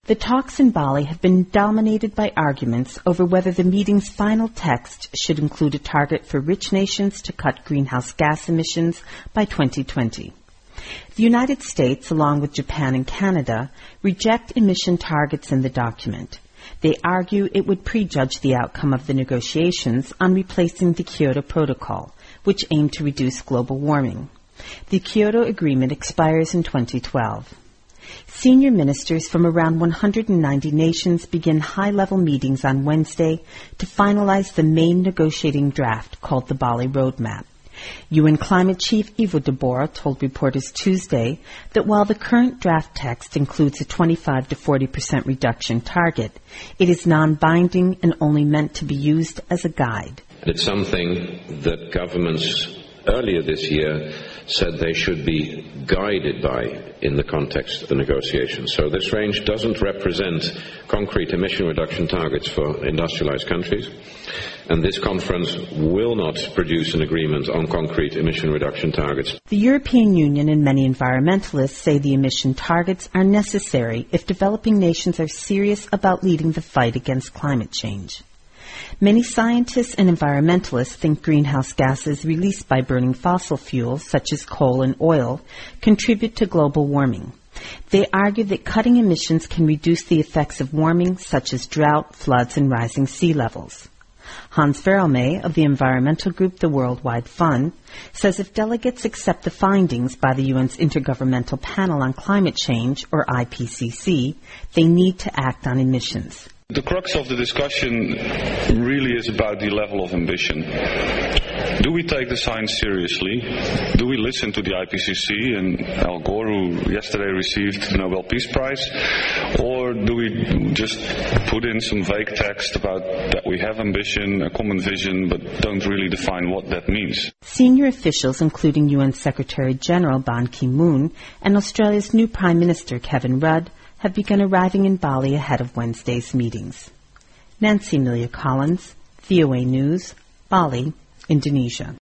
The talks in Bali have been dominated by arguments over whether the meeting's final text should include a target for rich nations to cut greenhouse gas emissions by 2020. The United States, along with Japan and Canada, reject emission targets in the document. They argue it would prejudge the outcome of the negotiations on replacing the Kyoto Protocol, which aimed to reduce global warming. The Kyoto Agreement expires in 2012. Senior ministers from around 190 nations begin high-level meetings on Wednesday to finalize the main negotiating draft called the Bali Roadmap. UN Climate Chief Ivo de Bora told reporters Tuesday that while the current draft text includes a 25 to 40% reduction target, it is non-binding and only meant to be used as a guide. It's something that governments earlier this year said they should be guided by in the context of the negotiations. So this range doesn't represent concrete emission reduction targets for industrialized countries, and this conference will not produce an agreement on concrete emission reduction targets. The European Union and many environmentalists say the emission targets are necessary if developing nations are serious about leading the fight against climate change. Many scientists and environmentalists think greenhouse gases released by burning fossil fuels, such as coal and oil, contribute to global warming. They argue that cutting emissions can reduce the effects of warming, such as drought, floods, and rising sea levels. Hans Verhelmey of the environmental group The Worldwide Fund says if delegates accept the findings by the UN's Intergovernmental Panel on Climate Change, or IPCC, they need to act on emissions. The crux of the discussion really is about the level of ambition. Do we take the science seriously? Do we listen to the IPCC and Al Gore, who yesterday received the Nobel Peace Prize? Or do we just put in some vague text about that we have ambition, a common vision, but don't really define what that means? Senior officials, including UN Secretary General Ban Ki-moon and Australia's new Prime Minister Kevin Rudd, have begun arriving in Bali ahead of Wednesday's meetings. Nancy Amelia Collins, VOA News, Bali, Indonesia.